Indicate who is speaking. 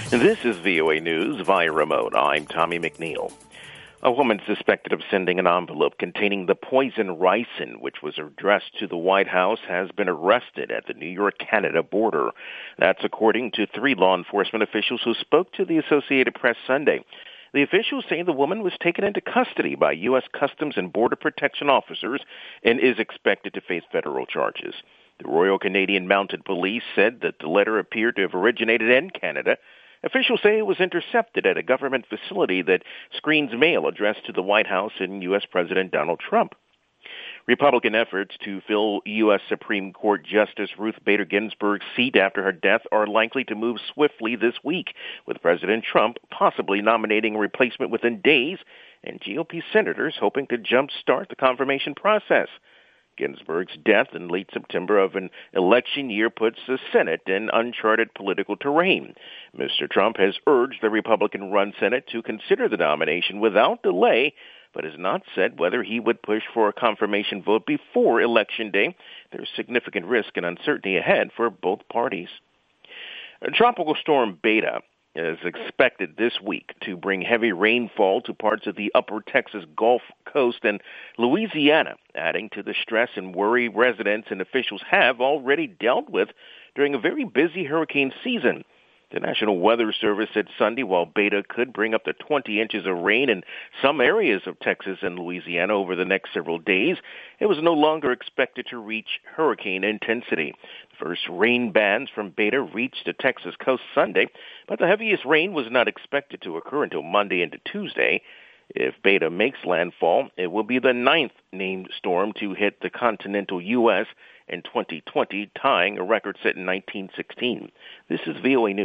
Speaker 1: This is VOA News via remote. I'm Tommy McNeil. A woman suspected of sending an envelope containing the poison ricin, which was addressed to the White House, has been arrested at the New York-Canada border. That's according to 3 law enforcement officials who spoke to the Associated Press Sunday. The officials say the woman was taken into custody by U.S. Customs and Border Protection officers and is expected to face federal charges. The Royal Canadian Mounted Police said that the letter appeared to have originated in Canada. Officials say it was intercepted at a government facility that screens mail addressed to the White House and U.S. President Donald Trump. Republican efforts to fill U.S. Supreme Court Justice Ruth Bader Ginsburg's seat after her death are likely to move swiftly this week, with President Trump possibly nominating a replacement within days and GOP senators hoping to jumpstart the confirmation process. Ginsburg's death in late September of an election year puts the Senate in uncharted political terrain. Mr. Trump has urged the Republican-run Senate to consider the nomination without delay, but has not said whether he would push for a confirmation vote before Election Day. There's significant risk and uncertainty ahead for both parties. Tropical storm Beta is expected this week to bring heavy rainfall to parts of the upper Texas Gulf Coast and Louisiana, adding to the stress and worry residents and officials have already dealt with during a very busy hurricane season. The National Weather Service said Sunday while Beta could bring up to 20 inches of rain in some areas of Texas and Louisiana over the next several days, it was no longer expected to reach hurricane intensity. The first rain bands from Beta reached the Texas coast Sunday, but the heaviest rain was not expected to occur until Monday into Tuesday. If Beta makes landfall, it will be the 9th named storm to hit the continental U.S. in 2020, tying a record set in 1916. This is VOA News.